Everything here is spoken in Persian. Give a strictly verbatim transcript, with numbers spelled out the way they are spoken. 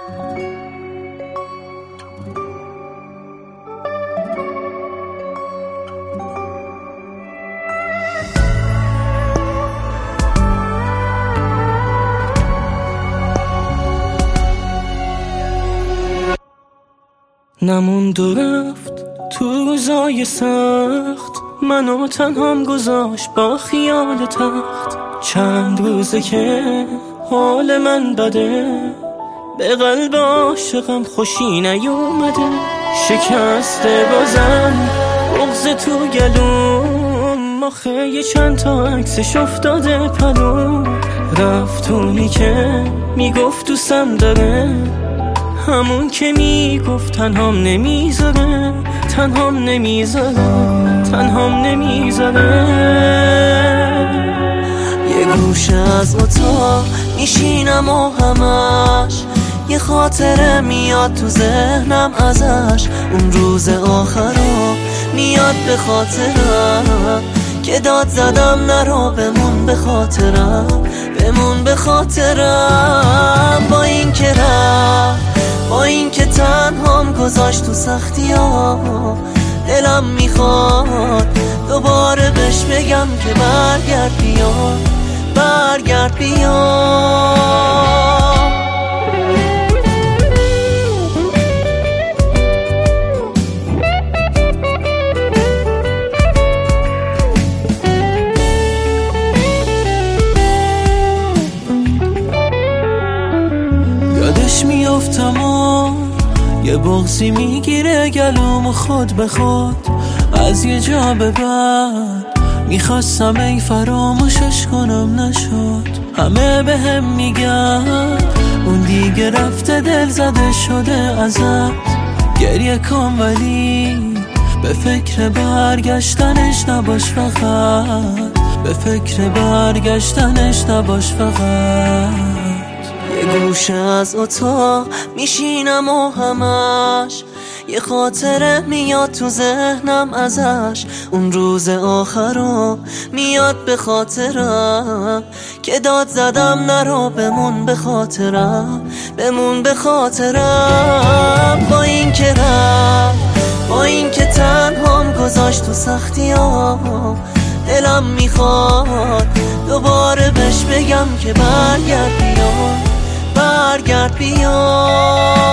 نموند و رفت تو روزای سخت، منو تنهام گذاشت با خیال تخت. چند روزه که حال من بده، به قلب عاشقم خوشی نیومده. شکسته بازم بغض تو گلوم، آخه یه چند تا عکسش افتاده پلوم. رفت اونی که میگفت دوستم داره، همون که میگفت تنهام نمیذاره، تنهام نمیذاره، تنهام نمیذاره. یه گوشه از اتاق میشینم و همش یه خاطره میاد تو ذهنم ازش. اون روز آخرا میاد به خاطرم که داد زدم نرو، بمون به خاطرم، بمون به خاطرم. با این که رفت، با این که تنهام گذاشت تو سختی ها، دلم میخواد دوباره بهش بگم که برگرد بیا، برگرد بیا. یادش میافتم و یه بغضی میگیره گلوم خود به خود. از یه جا به بعد میخواستم ای فراموشش کنم نشد. همه به هم میگن اون دیگه رفته، دل زده شده ازت. گریه کن ولی به فکر برگشتنش نباش فقط، به فکر برگشتنش نباش فقط. یه گوشه از اتاق میشینم و همش یه خاطره میاد تو ذهنم ازش. اون روز آخرا میاد به خاطرم که داد زدم نرو، بمون به خاطرم، بمون به خاطرم. با این که رفت، با این که تنهام گذاشت تو سختی ها، دلم میخواد دوباره بهش بگم که برگرد بیا، برگرد بیا.